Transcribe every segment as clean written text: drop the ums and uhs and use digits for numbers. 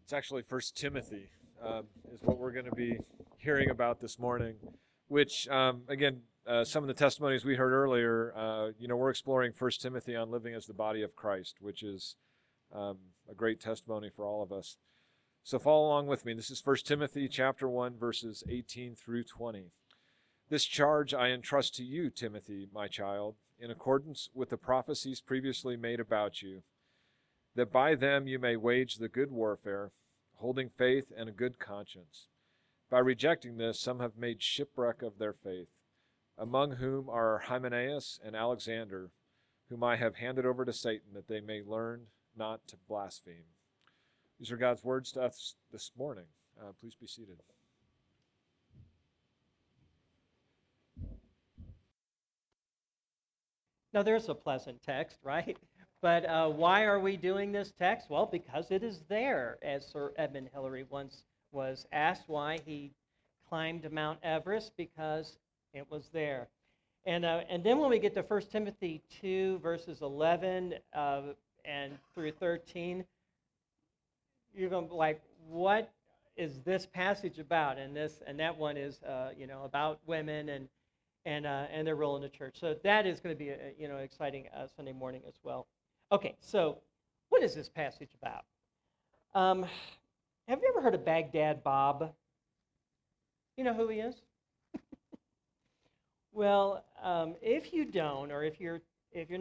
It's actually First Timothy is what we're going to be hearing about this morning, which again, some of the testimonies we heard earlier, we're exploring First Timothy on living as the body of Christ, which is a great testimony for all of us. So follow along with me. This is First Timothy chapter 1, verses 18 through 20. This charge I entrust to you, Timothy, my child, in accordance with the prophecies previously made about you, that by them you may wage the good warfare, holding faith and a good conscience. By rejecting this, some have made shipwreck of their faith, among whom are Hymenaeus and Alexander, whom I have handed over to Satan, that they may learn not to blaspheme. These are God's words to us this morning. Please be seated. Now, there's a pleasant text, right? But why are we doing this text? Well, because it is there, as Sir Edmund Hillary once was asked why he climbed Mount Everest, because it was there. And then when we get to 1 Timothy 2, verses 11 and through 13, you're going to be like, what is this passage about? And that one is, about women and their role in the church. So that is going to be a exciting Sunday morning as well. Okay, so what is this passage about? Have you ever heard of Baghdad Bob? You know who he is? Well, if you don't, or if you're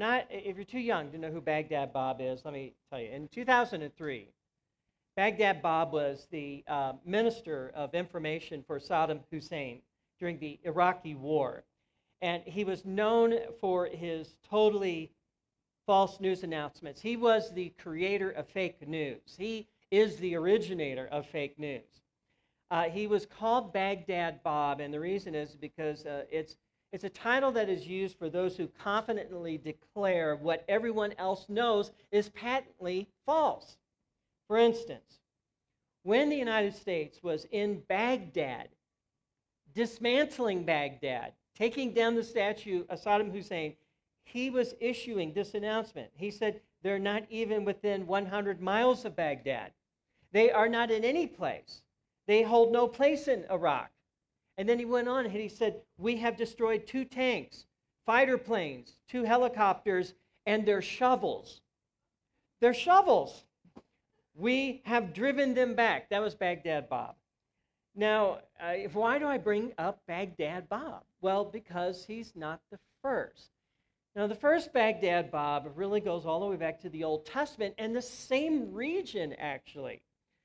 too young to know who Baghdad Bob is, let me tell you. In 2003, Baghdad Bob was the Minister of Information for Saddam Hussein during the Iraqi War. And he was known for his totally false news announcements. He was the creator of fake news. He is the originator of fake news. He was called Baghdad Bob, and the reason is because it's a title that is used for those who confidently declare what everyone else knows is patently false. For instance, when the United States was in Baghdad, dismantling Baghdad, taking down the statue of Saddam Hussein, he was issuing this announcement. He said, they're not even within 100 miles of Baghdad. They are not in any place. They hold no place in Iraq. And then he went on and he said, we have destroyed 2 tanks, fighter planes, 2 helicopters, and their shovels. Their shovels. We have driven them back. That was Baghdad Bob. Now, why do I bring up Baghdad Bob? Well, because he's not the first. Now, the first Baghdad Bob really goes all the way back to the Old Testament and the same region, actually.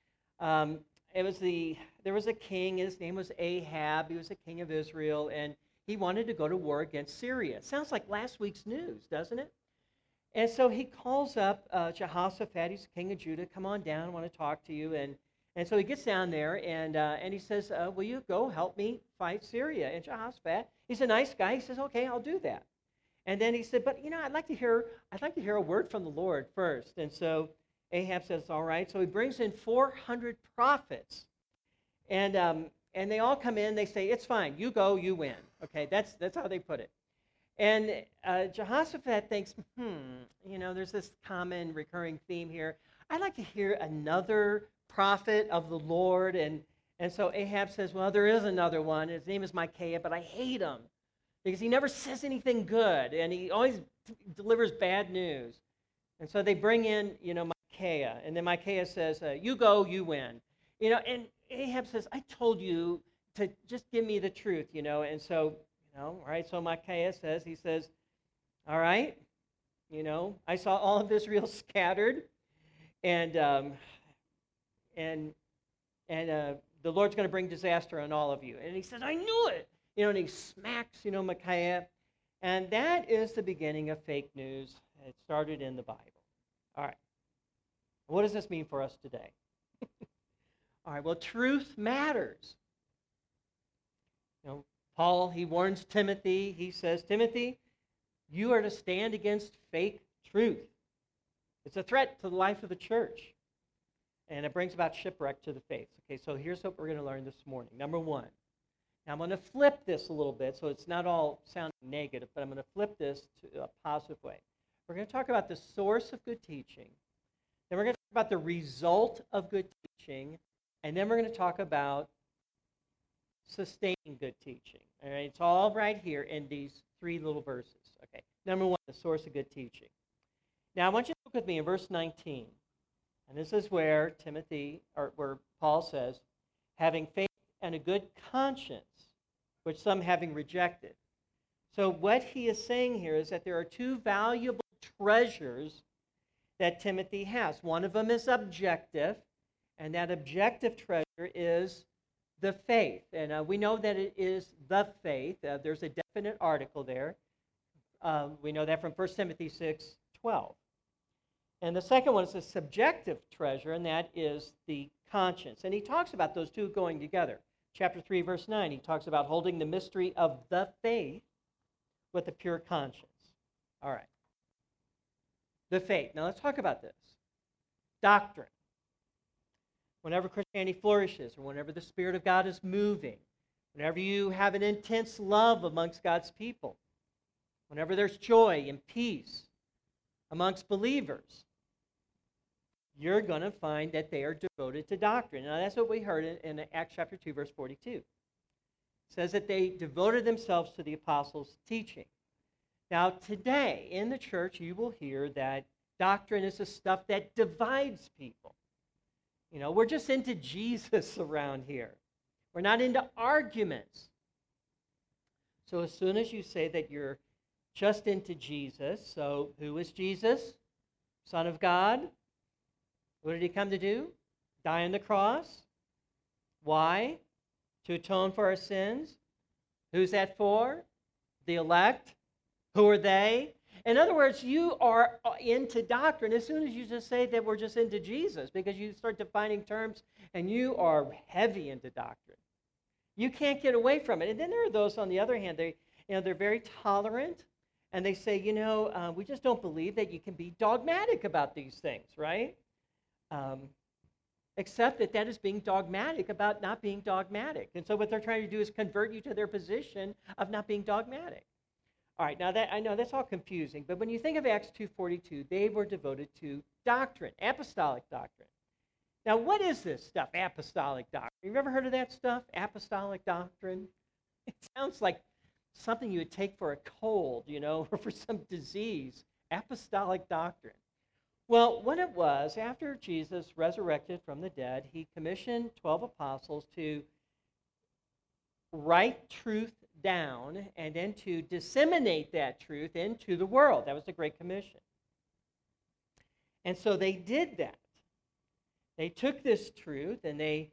There was a king, his name was Ahab. He was a king of Israel, and he wanted to go to war against Syria. Sounds like last week's news, doesn't it? And so he calls up Jehoshaphat, he's the king of Judah, come on down, I want to talk to you. And so he gets down there, and he says, will you go help me fight Syria? And Jehoshaphat, he's a nice guy, he says, okay, I'll do that. And then he said, but I'd like to hear a word from the Lord first. And so Ahab says, all right. So he brings in 400 prophets, and they all come in. They say, it's fine. You go, you win. Okay, that's how they put it. And Jehoshaphat thinks, there's this common recurring theme here. I'd like to hear another prophet of the Lord. And so Ahab says, well, there is another one. His name is Micaiah, but I hate him because he never says anything good, and he always delivers bad news. And so they bring in, Micaiah, and then Micaiah says, you go, you win. And Ahab says, I told you to just give me the truth, And so, all right, so Micaiah says, all right, I saw all of Israel scattered, and the Lord's going to bring disaster on all of you. And he says, I knew it. And he smacks, Micaiah. And that is the beginning of fake news. It started in the Bible. All right. What does this mean for us today? All right, well, truth matters. Paul, he warns Timothy. He says, Timothy, you are to stand against fake truth. It's a threat to the life of the church. And it brings about shipwreck to the faith. Okay, so here's what we're going to learn this morning. Number 1. Now, I'm going to flip this a little bit so it's not all sounding negative, but I'm going to flip this to a positive way. We're going to talk about the source of good teaching. Then we're going to about the result of good teaching, and then we're going to talk about sustaining good teaching. All right, it's all right here in these 3 little verses. Okay, number 1, the source of good teaching. Now, I want you to look with me in verse 19. And this is where where Paul says, having faith and a good conscience, which some having rejected. So what he is saying here is that there are 2 valuable treasures that Timothy has. One of them is objective, and that objective treasure is the faith. And we know that it is the faith. There's a definite article there. We know that from 1 Timothy 6:12. And the second one is a subjective treasure, and that is the conscience. And he talks about those 2 going together. Chapter 3, verse 9, he talks about holding the mystery of the faith with a pure conscience. All right. The faith. Now let's talk about this. Doctrine. Whenever Christianity flourishes, or whenever the Spirit of God is moving, whenever you have an intense love amongst God's people, whenever there's joy and peace amongst believers, you're going to find that they are devoted to doctrine. Now, that's what we heard in Acts chapter 2, verse 42. It says that they devoted themselves to the apostles' teaching. Now, today in the church, you will hear that doctrine is the stuff that divides people. You know, we're just into Jesus around here. We're not into arguments. So as soon as you say that you're just into Jesus, so who is Jesus? Son of God. What did he come to do? Die on the cross. Why? To atone for our sins. Who's that for? The elect. Who are they? In other words, you are into doctrine as soon as you just say that we're just into Jesus, because you start defining terms and you are heavy into doctrine. You can't get away from it. And then there are those, on the other hand, they're very tolerant, and they say, we just don't believe that you can be dogmatic about these things, right? Except that is being dogmatic about not being dogmatic. And so what they're trying to do is convert you to their position of not being dogmatic. All right, now that I know that's all confusing, but when you think of Acts 2:42, they were devoted to doctrine, apostolic doctrine. Now, what is this stuff, apostolic doctrine? You've ever heard of that stuff, apostolic doctrine? It sounds like something you would take for a cold, or for some disease, apostolic doctrine. Well, what it was, after Jesus resurrected from the dead, he commissioned 12 apostles to write truth down and then to disseminate that truth into the world. That was the Great Commission. And so they did that. They took this truth and they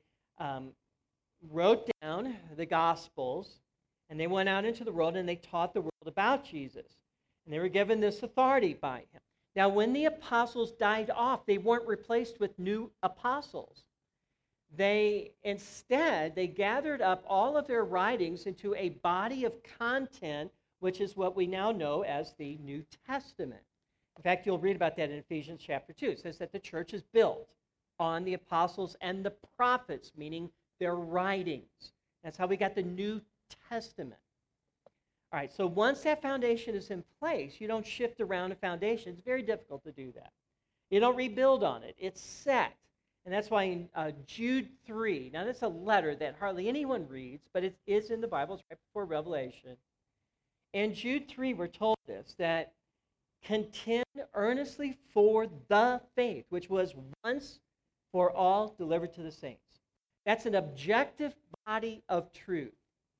wrote down the Gospels, and they went out into the world and they taught the world about Jesus. And they were given this authority by him. Now, when the apostles died off, they weren't replaced with new apostles. They gathered up all of their writings into a body of content, which is what we now know as the New Testament. In fact, you'll read about that in Ephesians chapter 2. It says that the church is built on the apostles and the prophets, meaning their writings. That's how we got the New Testament. All right, so once that foundation is in place, you don't shift around a foundation. It's very difficult to do that. You don't rebuild on it. It's set. And that's why in Jude 3, now that's a letter that hardly anyone reads, but it is in the Bible. It's right before Revelation. In Jude 3, we're told this, that contend earnestly for the faith, which was once for all delivered to the saints. That's an objective body of truth.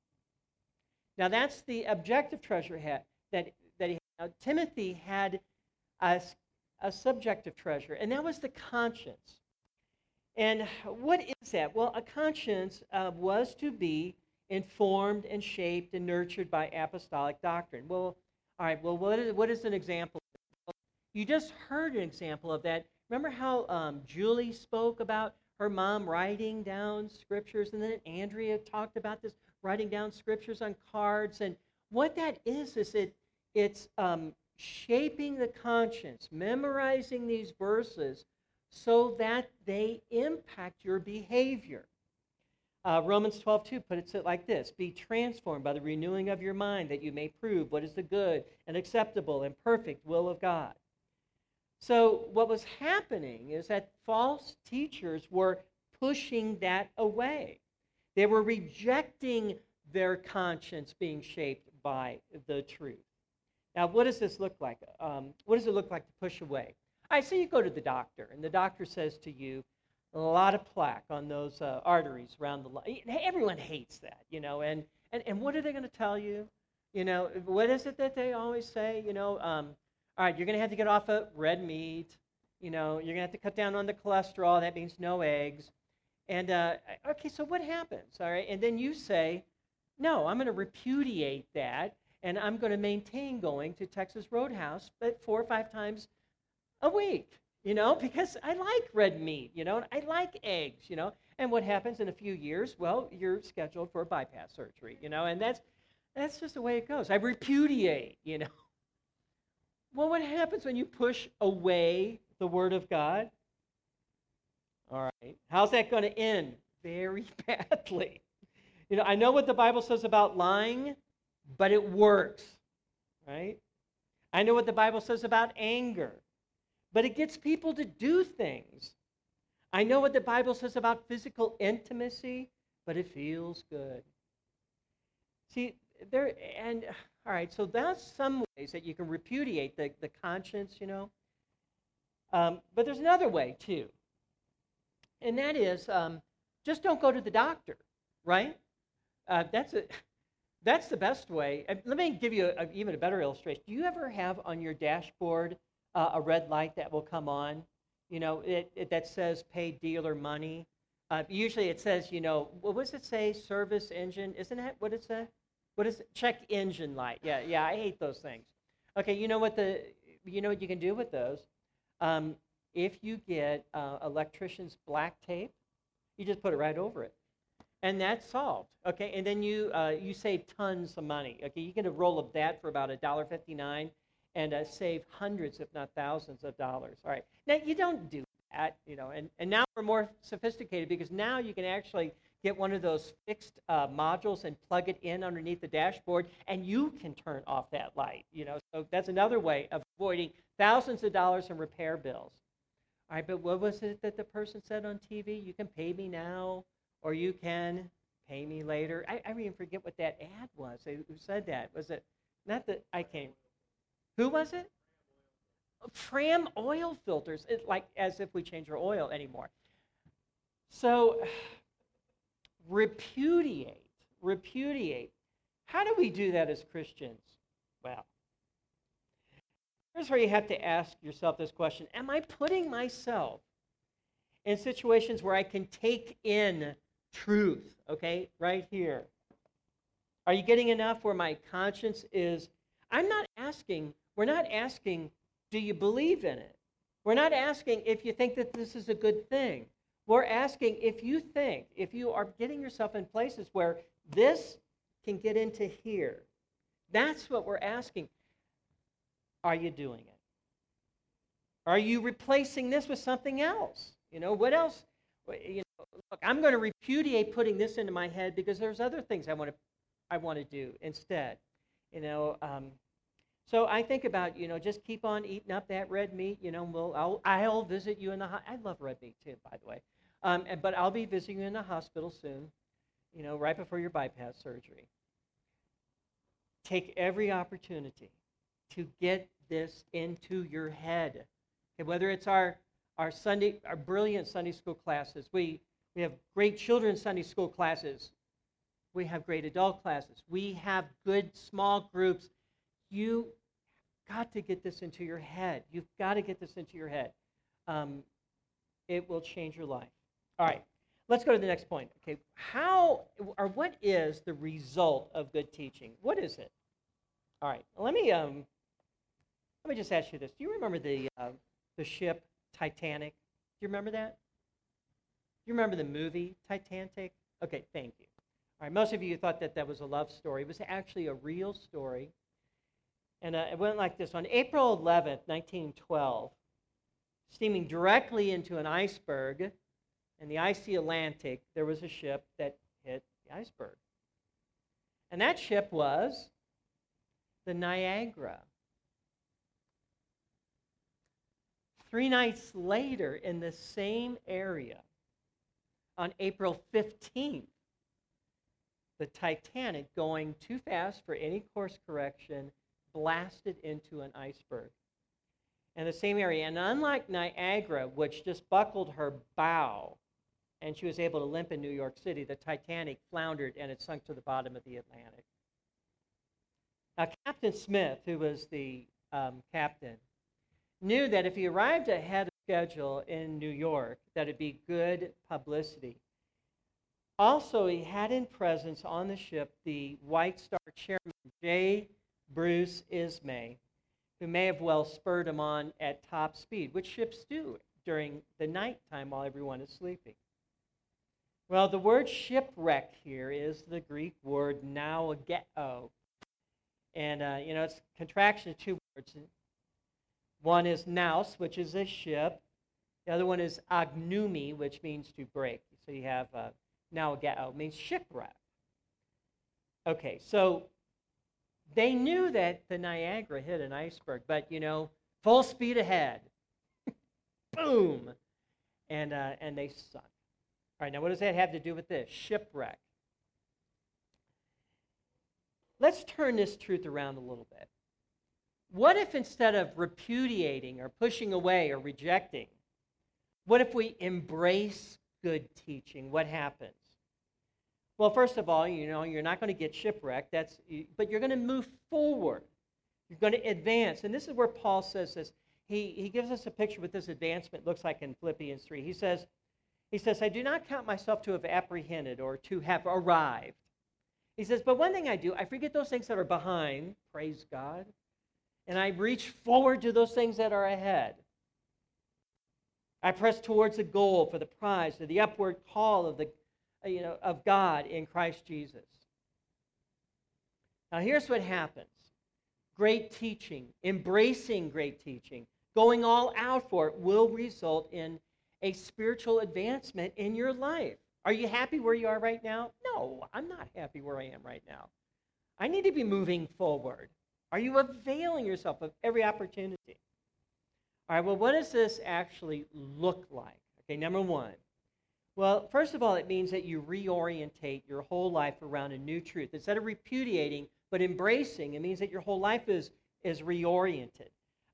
Now, that's the objective treasure that he had. Now, Timothy had a subjective treasure, and that was the conscience. And what is that? Well, a conscience was to be informed and shaped and nurtured by apostolic doctrine. Well, all right, well, what is an example? You just heard an example of that. Remember how Julie spoke about her mom writing down scriptures, and then Andrea talked about this, writing down scriptures on cards. And what that is it's shaping the conscience, memorizing these verses so that they impact your behavior. Romans 12:2 puts it like this: be transformed by the renewing of your mind, that you may prove what is the good and acceptable and perfect will of God. So what was happening is that false teachers were pushing that away. They were rejecting their conscience being shaped by the truth. Now, what does this look like? What does it look like to push away? I say you go to the doctor, and the doctor says to you, a lot of plaque on those arteries around the line. Everyone hates that, and what are they going to tell you? What is it that they always say? All right, you're going to have to get off of red meat. You're going to have to cut down on the cholesterol. That means no eggs. And okay, so what happens? All right, and then you say, no, I'm going to repudiate that, and I'm going to maintain going to Texas Roadhouse, but 4 or 5 times a week, because I like red meat, and I like eggs, And what happens in a few years? Well, you're scheduled for a bypass surgery, and that's just the way it goes. I repudiate. Well, what happens when you push away the Word of God? All right, how's that going to end? Very badly. I know what the Bible says about lying, but it works, right? I know what the Bible says about anger, but it gets people to do things. I know what the Bible says about physical intimacy, but it feels good. See, all right, so that's some ways that you can repudiate the conscience, But there's another way, too. And that is, just don't go to the doctor, right? That's the best way. Let me give you even a better illustration. Do you ever have on your dashboard a red light that will come on, that says pay dealer money? Usually it says, what does it say? Service engine. Isn't that what it says? What is it? Check engine light. Yeah, I hate those things. Okay, you know what you can do with those? If you get electrician's black tape, you just put it right over it. And that's solved, okay? And then you save tons of money, okay? You get a roll of that for about $1.59 and save hundreds, if not thousands of dollars. All right, now you don't do that, and now we're more sophisticated because now you can actually get one of those fixed modules and plug it in underneath the dashboard, and you can turn off that light, So that's another way of avoiding thousands of dollars in repair bills. All right, but what was it that the person said on TV? You can pay me now, or you can pay me later. I even forget what that ad was. Who said that? Was it not that I came? Who was it? Fram oil filters. It's like as if we change our oil anymore. So repudiate. How do we do that as Christians? Well, here's where you have to ask yourself this question. Am I putting myself in situations where I can take in truth, okay, right here? Are you getting enough where my conscience is? We're not asking, do you believe in it? We're not asking if you think that this is a good thing. We're asking if you are getting yourself in places where this can get into here. That's what we're asking. Are you doing it? Are you replacing this with something else? What else? Look, I'm going to repudiate putting this into my head because there's other things I want to do instead. So I think about, just keep on eating up that red meat. I'll visit you in the I love red meat too, by the way. But I'll be visiting you in the hospital soon, right before your bypass surgery. Take every opportunity to get this into your head. Okay, whether it's our brilliant Sunday school classes, we have great children's Sunday school classes, we have great adult classes, we have good small groups. You got to get this into your head. You've got to get this into your head. It will change your life. All right, let's go to the next point. Okay, what is the result of good teaching? What is it? All right, let me just ask you this. Do you remember the ship Titanic? Do you remember that? Do you remember the movie Titanic? Okay, thank you. All right, most of you thought that was a love story. It was actually a real story. And it went like this. On April 11th, 1912, steaming directly into an iceberg in the icy Atlantic, there was a ship that hit the iceberg. And that ship was the Niagara. 3 nights later, in the same area, on April 15th, the Titanic, going too fast for any course correction, blasted into an iceberg. In the same area, and unlike Niagara, which just buckled her bow, and she was able to limp in New York City, the Titanic floundered and it sunk to the bottom of the Atlantic. Now, Captain Smith, who was the captain, knew that if he arrived ahead of schedule in New York, that it'd be good publicity. Also, he had in presence on the ship the White Star chairman, J. Bruce Ismay, who may have well spurred him on at top speed, which ships do during the nighttime while everyone is sleeping. Well, the word shipwreck here is the Greek word naugeo. And, it's a contraction of two words. One is nous, which is a ship. The other one is agnumi, which means to break. So you have naugeo, means shipwreck. Okay, so they knew that the Niagara hit an iceberg, but, full speed ahead. Boom! And they sunk. All right, now what does that have to do with this? Shipwreck. Let's turn this truth around a little bit. What if instead of repudiating or pushing away or rejecting, what if we embrace good teaching? What happens? Well, first of all, you're not going to get shipwrecked, but you're going to move forward. You're going to advance. And this is where Paul says this. He gives us a picture what this advancement looks like in Philippians 3. He says, I do not count myself to have apprehended or to have arrived. He says, but one thing I do, I forget those things that are behind, praise God, and I reach forward to those things that are ahead. I press towards the goal for the prize, for the upward call of God in Christ Jesus. Now here's what happens. Great teaching, embracing great teaching, going all out for it will result in a spiritual advancement in your life. Are you happy where you are right now? No, I'm not happy where I am right now. I need to be moving forward. Are you availing yourself of every opportunity? All right, well, what does this actually look like? Okay, number one. Well, first of all, it means that you reorientate your whole life around a new truth. Instead of repudiating, but embracing, it means that your whole life is reoriented.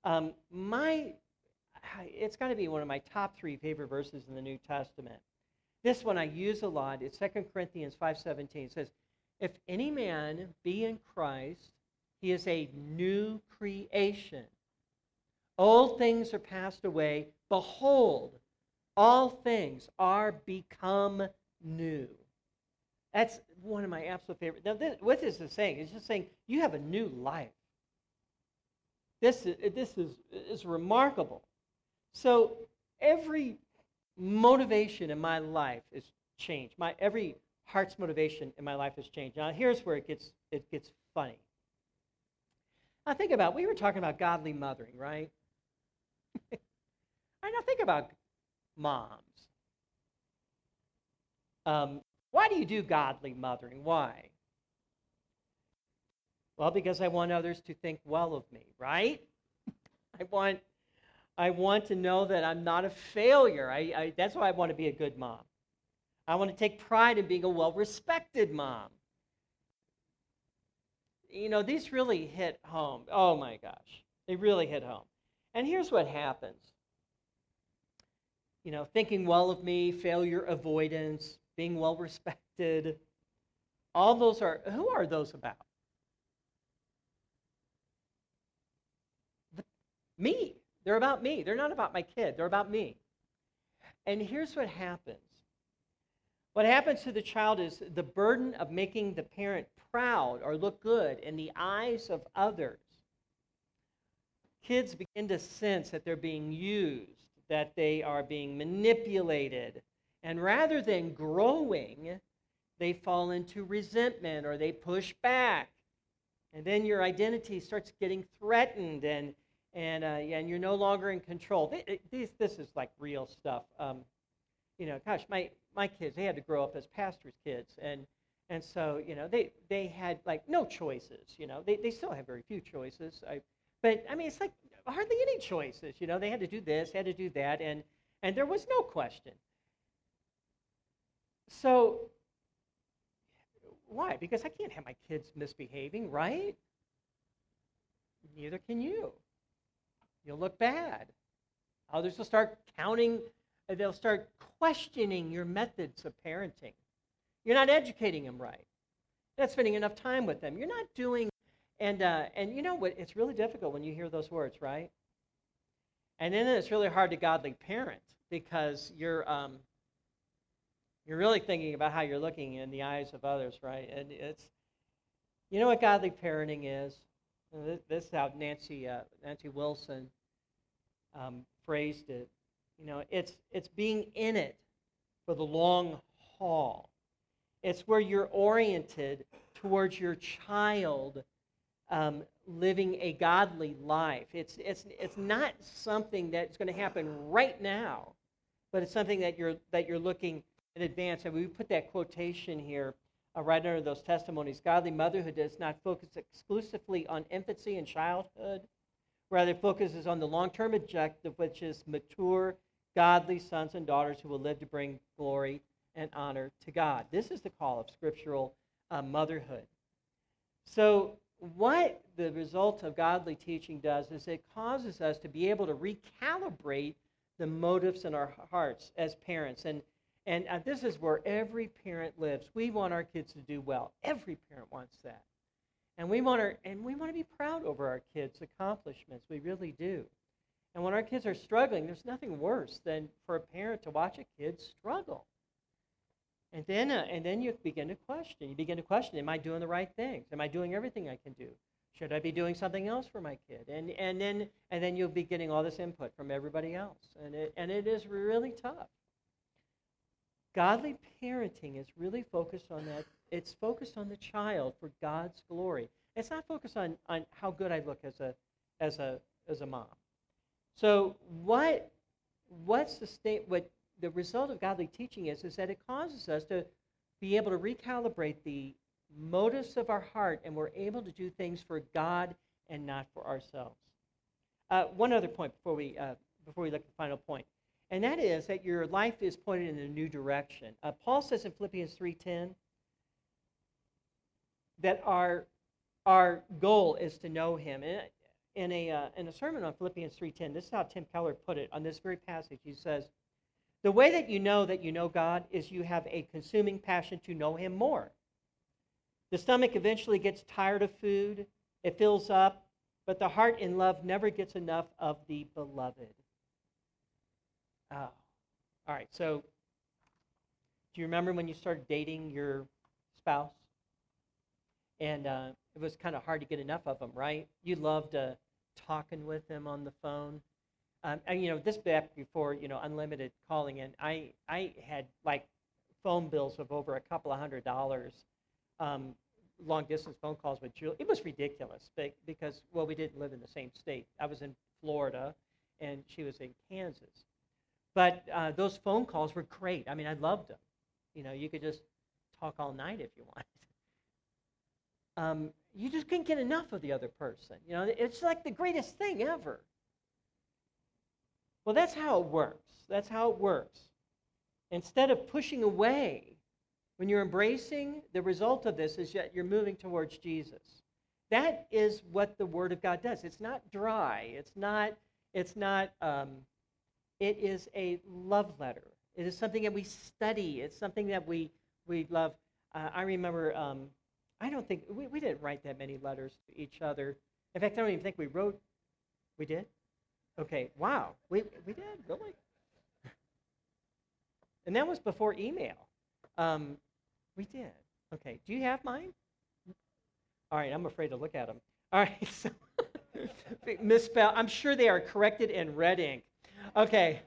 It's got to be one of my top 3 favorite verses in the New Testament. This one I use a lot. It's 2 Corinthians 5:17. It says, if any man be in Christ, he is a new creation. Old things are passed away. Behold, all things are become new. That's one of my absolute favorites. Now, what this is saying? It's just saying you have a new life. This is remarkable. So every motivation in my life is changed. Every heart's motivation in my life has changed. Now, here's where it gets funny. Now, think about, we were talking about godly mothering, right? I now think about moms. Why do you do godly mothering? Why? Well, because I want others to think well of me, right? I want to know that I'm not a failure. That's why I want to be a good mom. I want to take pride in being a well-respected mom. These really hit home. Oh my gosh, they really hit home. And here's what happens. Thinking well of me, failure avoidance, being well-respected, all those who are those about? Me. They're about me. They're not about my kid. They're about me. And here's what happens. What happens to the child is the burden of making the parent proud or look good in the eyes of others. Kids begin to sense that they're being used, that they are being manipulated. And rather than growing, they fall into resentment or they push back. And then your identity starts getting threatened and you're no longer in control. This is like real stuff. Gosh, my kids, they had to grow up as pastors' kids, and so they had like no choices. They still have very few choices. But I mean, it's like hardly any choices. They had to do this, had to do that, and there was no question. So why? Because I can't have my kids misbehaving, right? Neither can you. You'll look bad. Others will start counting, they'll start questioning your methods of parenting. You're not educating them right. You're not spending enough time with them. You're not doing, and you know what? It's really difficult when you hear those words, right? And then it's really hard to godly parent because you're really thinking about how you're looking in the eyes of others, right? And you know what godly parenting is? This is how Nancy Wilson phrased it. It's being in it for the long haul. It's where you're oriented towards your child living a godly life. It's not something that's going to happen right now, but it's something that you're looking in advance. And we put that quotation here right under those testimonies. Godly motherhood does not focus exclusively on infancy and childhood. Rather, it focuses on the long-term objective, which is mature, godly sons and daughters who will live to bring glory and honor to God. This is the call of scriptural motherhood. So what the result of godly teaching does is it causes us to be able to recalibrate the motives in our hearts as parents. And this is where every parent lives. We want our kids to do well. Every parent wants that. And we want to be proud over our kids' accomplishments. We really do. And when our kids are struggling, there's nothing worse than for a parent to watch a kid struggle. And then you begin to question. You begin to question, am I doing the right things? Am I doing everything I can do? Should I be doing something else for my kid? And then you'll be getting all this input from everybody else. And it is really tough. Godly parenting is really focused on that. It's focused on the child for God's glory. It's not focused on how good I look as a mom. So what the result of godly teaching is that it causes us to be able to recalibrate the motives of our heart, and we're able to do things for God and not for ourselves. One other point before we look at the final point, and that is that your life is pointed in a new direction. Paul says in Philippians 3:10 that our goal is to know Him. In a sermon on Philippians 3:10, this is how Tim Keller put it on this very passage. He says, "The way that you know God is you have a consuming passion to know Him more. The stomach eventually gets tired of food, it fills up, but the heart in love never gets enough of the beloved." Oh. All right, so do you remember when you started dating your spouse? And it was kind of hard to get enough of them, right? You loved talking with them on the phone. And this back before unlimited calling, and I had like phone bills of over $200. Long distance phone calls with Julie. It was ridiculous because we didn't live in the same state. I was in Florida, and she was in Kansas. But those phone calls were great. I mean, I loved them. You could just talk all night if you wanted. You just couldn't get enough of the other person. It's like the greatest thing ever. Well, that's how it works. That's how it works. Instead of pushing away, when you're embracing, the result of this is that you're moving towards Jesus. That is what the Word of God does. It's not dry. It is a love letter. It is something that we study. It's something that we love. I remember, I don't think, we didn't write that many letters to each other. In fact, I don't even think we wrote. We did? Okay, wow. We did, really? And that was before email. We did. Okay, do you have mine? All right, I'm afraid to look at them. All right, so misspelled. I'm sure they are corrected in red ink. Okay.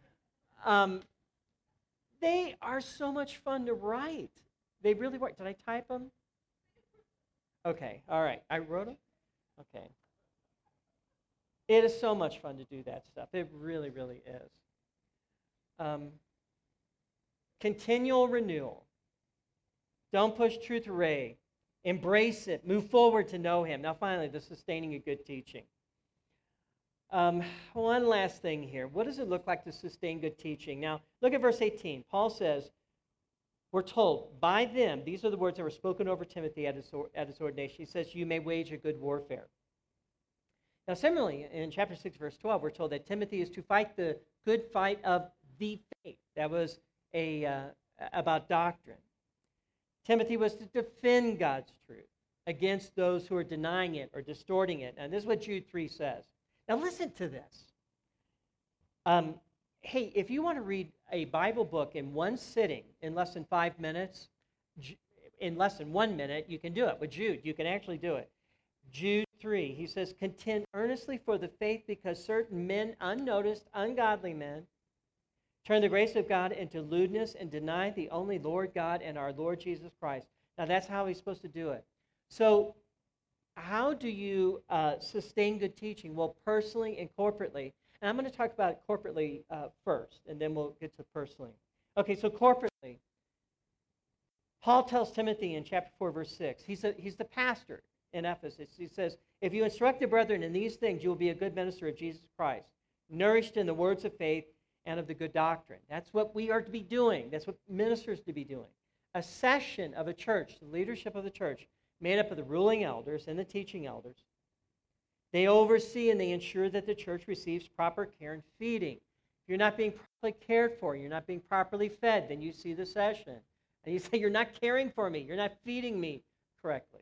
They are so much fun to write. They really work. Did I type them? Okay, all right. I wrote them? Okay. It is so much fun to do that stuff. It really, really is. Continual renewal. Don't push truth away. Embrace it. Move forward to know Him. Now, finally, the sustaining a good teaching. One last thing here. What does it look like to sustain good teaching? Now, look at verse 18. Paul says, we're told, by them, these are the words that were spoken over Timothy at his ordination. He says, you may wage a good warfare. Now, similarly, in chapter 6, verse 12, we're told that Timothy is to fight the good fight of the faith. That was about doctrine. Timothy was to defend God's truth against those who are denying it or distorting it. And this is what Jude 3 says. Now, listen to this. Hey, if you want to read a Bible book in one sitting in less than 5 minutes, in less than 1 minute, you can do it. With Jude, you can actually do it. Jude 3, he says, contend earnestly for the faith because certain men, unnoticed, ungodly men, turn the grace of God into lewdness and deny the only Lord God and our Lord Jesus Christ. Now, that's how he's supposed to do it. So, how do you sustain good teaching? Well, personally and corporately. And I'm going to talk about it corporately first, and then we'll get to personally. Okay, so corporately. Paul tells Timothy in chapter 4, verse 6, he's the pastor in Ephesus. He says, if you instruct the brethren in these things, you will be a good minister of Jesus Christ, nourished in the words of faith and of the good doctrine. That's what we are to be doing. That's what ministers are to be doing. A session of a church, the leadership of the church, made up of the ruling elders and the teaching elders. They oversee and they ensure that the church receives proper care and feeding. If you're not being properly cared for, you're not being properly fed, then you see the session. And you say, you're not caring for me, you're not feeding me correctly.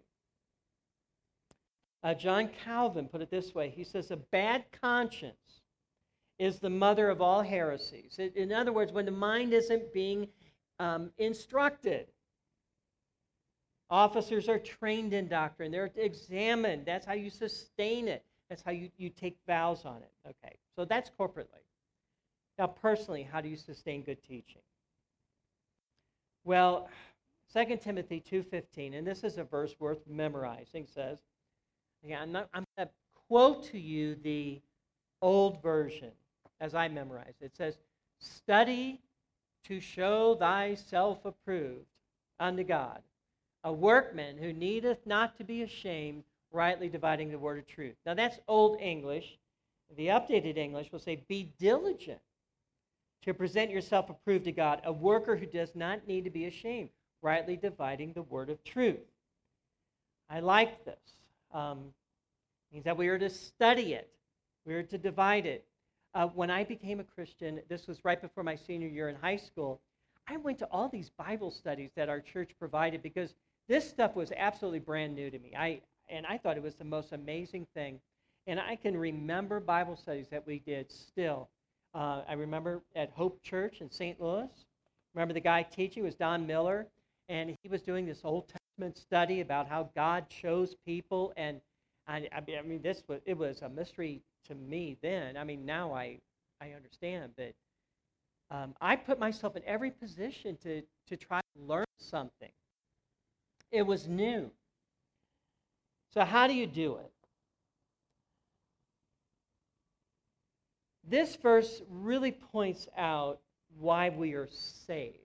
John Calvin put it this way. He says, a bad conscience is the mother of all heresies. In other words, when the mind isn't being instructed. Officers are trained in doctrine. They're examined. That's how you sustain it. That's how you take vows on it. Okay, so that's corporately. Now, personally, how do you sustain good teaching? Well, 2 Timothy 2:15, and this is a verse worth memorizing, says, I'm going to quote to you the old version as I memorize it. It says, study to show thyself approved unto God, a workman who needeth not to be ashamed, rightly dividing the word of truth. Now that's Old English. The updated English will say, be diligent to present yourself approved to God, a worker who does not need to be ashamed, rightly dividing the word of truth. I like this. Means that we are to study it. We are to divide it. When I became a Christian, this was right before my senior year in high school, I went to all these Bible studies that our church provided because this stuff was absolutely brand new to me. I thought it was the most amazing thing. And I can remember Bible studies that we did still. I remember at Hope Church in St. Louis. Remember the guy teaching was Don Miller, and he was doing this Old Testament study about how God chose people. And I mean, it was a mystery to me then. I mean, now I understand, but I put myself in every position to try to learn something. It was new. So how do you do it? This verse really points out why we are saved.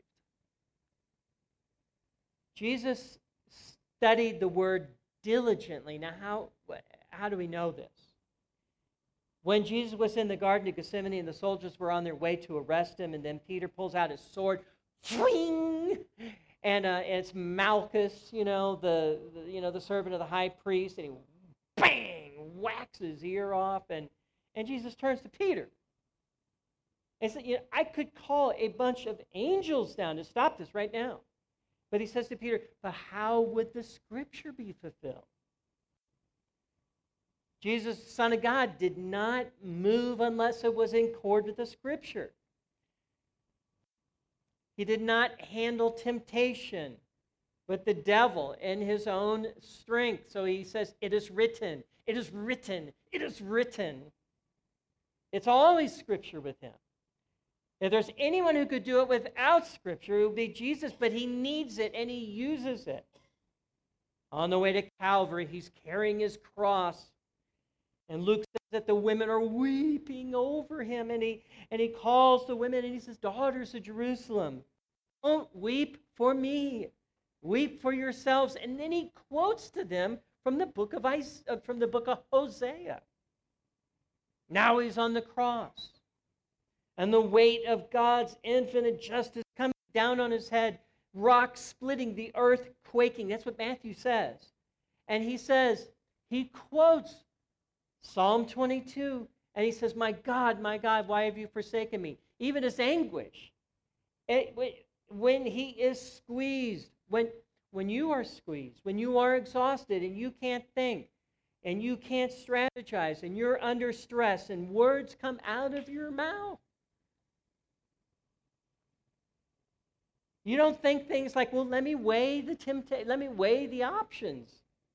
Jesus studied the word diligently. Now, how do we know this? When Jesus was in the Garden of Gethsemane and the soldiers were on their way to arrest him, and then Peter pulls out his sword, fling, and it's Malchus, the servant of the high priest, and he bang whacks his ear off, and Jesus turns to Peter and said, I could call a bunch of angels down to stop this right now. But he says to Peter, but how would the scripture be fulfilled? Jesus, Son of God, did not move unless it was in accord with the scripture. He did not handle temptation with the devil in his own strength. So he says, it is written, it is written, it is written. It's always scripture with him. If there's anyone who could do it without scripture, it would be Jesus, but he needs it and he uses it. On the way to Calvary, he's carrying his cross. And Luke says that the women are weeping over him, and he calls the women and he says, daughters of Jerusalem, don't weep for me. Weep for yourselves. And then he quotes to them from the book of Hosea. Now he's on the cross. And the weight of God's infinite justice coming down on his head, rocks splitting, the earth quaking. That's what Matthew says. And he says, he quotes Psalm 22, and he says, my God, why have you forsaken me? Even his anguish. When he is squeezed, when you are squeezed, when you are exhausted and you can't think and you can't strategize and you're under stress and words come out of your mouth. You don't think things like, well, let me weigh the options.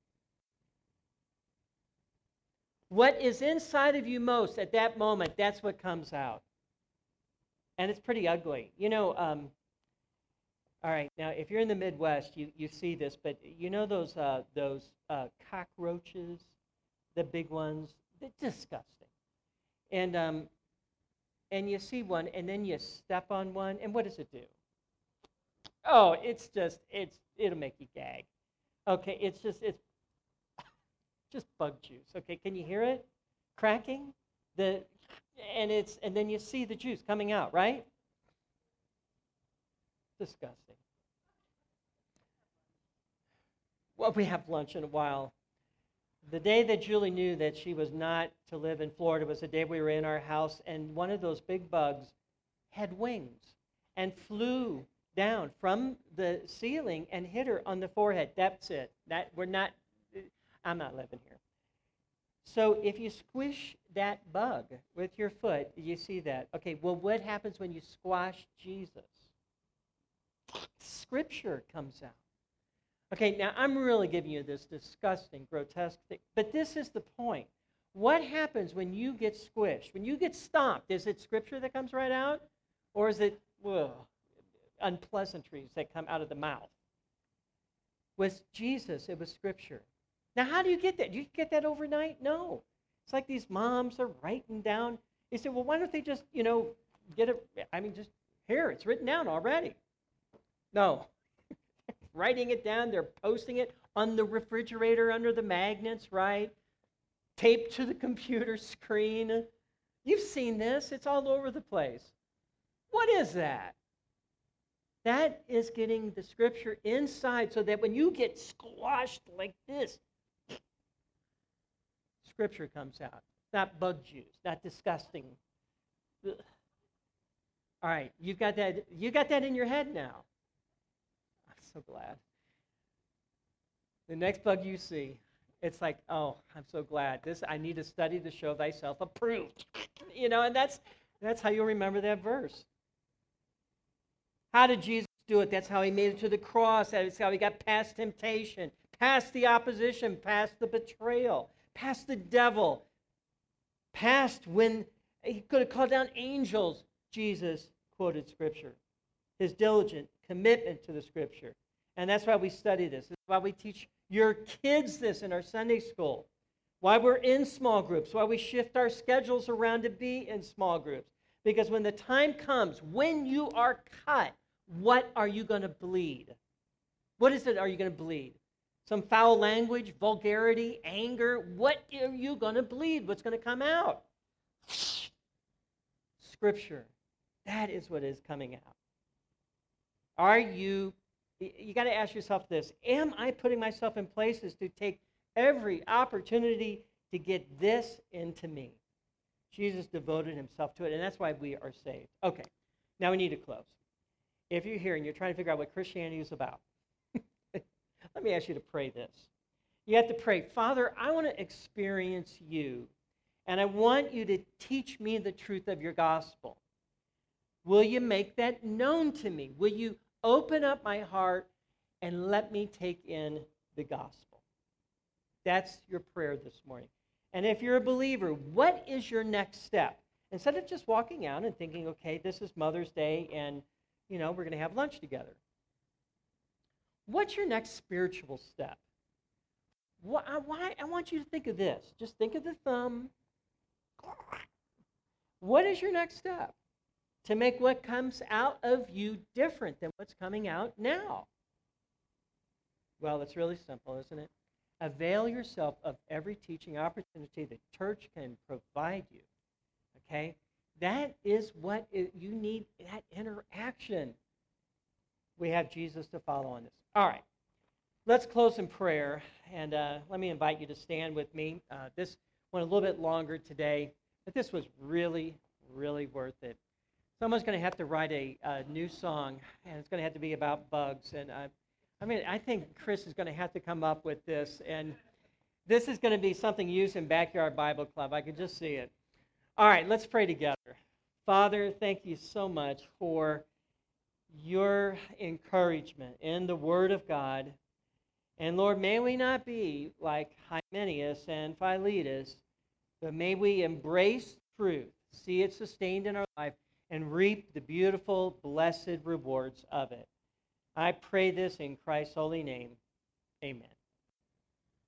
What is inside of you most at that moment, that's what comes out. And it's pretty ugly. All right, now if you're in the Midwest, you see this, but you know those cockroaches, the big ones? They're disgusting. And you see one, and then you step on one, and what does it do? Oh, it'll make you gag. Okay, it's just bug juice. Okay, can you hear it cracking? And then you see the juice coming out, right? Disgusting. Well, we have lunch in a while. The day that Julie knew that she was not to live in Florida was the day we were in our house, and one of those big bugs had wings and flew down from the ceiling and hit her on the forehead. That's it. I'm not living here. So if you squish that bug with your foot, you see that. Okay, well, what happens when you squash Jesus? Scripture comes out. Okay, now I'm really giving you this disgusting, grotesque thing, but this is the point. What happens when you get squished? When you get stomped, is it Scripture that comes right out? Or is it unpleasantries that come out of the mouth? With Jesus, it was Scripture. Now, how do you get that? Do you get that overnight? No. It's like these moms are writing down. They say, well, why don't they just, get it? Just here, it's written down already. No. Writing it down, they're posting it on the refrigerator under the magnets, right? Taped to the computer screen. You've seen this. It's all over the place. What is that? That is getting the Scripture inside so that when you get squashed like this, Scripture comes out. Not bug juice, not disgusting. Ugh. All right, you got that in your head now. I'm so glad. The next bug you see, it's like, oh, I'm so glad. I need to study to show thyself approved. And that's how you'll remember that verse. How did Jesus do it? That's how he made it to the cross. That's how he got past temptation, past the opposition, past the betrayal, past the devil, past when he could have called down angels. Jesus quoted Scripture. His diligent commitment to the Scripture. And that's why we study this. This is why we teach your kids this in our Sunday school. Why we're in small groups. Why we shift our schedules around to be in small groups. Because when the time comes, when you are cut, what are you going to bleed? What is it are you going to bleed? Some foul language, vulgarity, anger? What are you going to bleed? What's going to come out? Scripture. That is what is coming out. Are you got to ask yourself this, am I putting myself in places to take every opportunity to get this into me? Jesus devoted himself to it, and that's why we are saved. Okay, now we need to close. If you're here and you're trying to figure out what Christianity is about, let me ask you to pray this. You have to pray, Father, I want to experience you, and I want you to teach me the truth of your gospel. Will you make that known to me? Will you open up my heart and let me take in the gospel? That's your prayer this morning. And if you're a believer, what is your next step? Instead of just walking out and thinking, okay, this is Mother's Day and, we're going to have lunch together. What's your next spiritual step? I want you to think of this. Just think of the thumb. What is your next step to make what comes out of you different than what's coming out now? Well, it's really simple, isn't it? Avail yourself of every teaching opportunity the church can provide you okay? That is what you need, that interaction. We have Jesus to follow on this. All right, let's close in prayer, and let me invite you to stand with me. This went a little bit longer today, but this was really, really worth it. Someone's going to have to write a new song, and it's going to have to be about bugs. And I think Chris is going to have to come up with this, and this is going to be something used in Backyard Bible Club. I can just see it. All right, let's pray together. Father, thank you so much for your encouragement in the Word of God. And Lord, may we not be like Hymenaeus and Philetus, but may we embrace truth, see it sustained in our life, and reap the beautiful, blessed rewards of it. I pray this in Christ's holy name. Amen.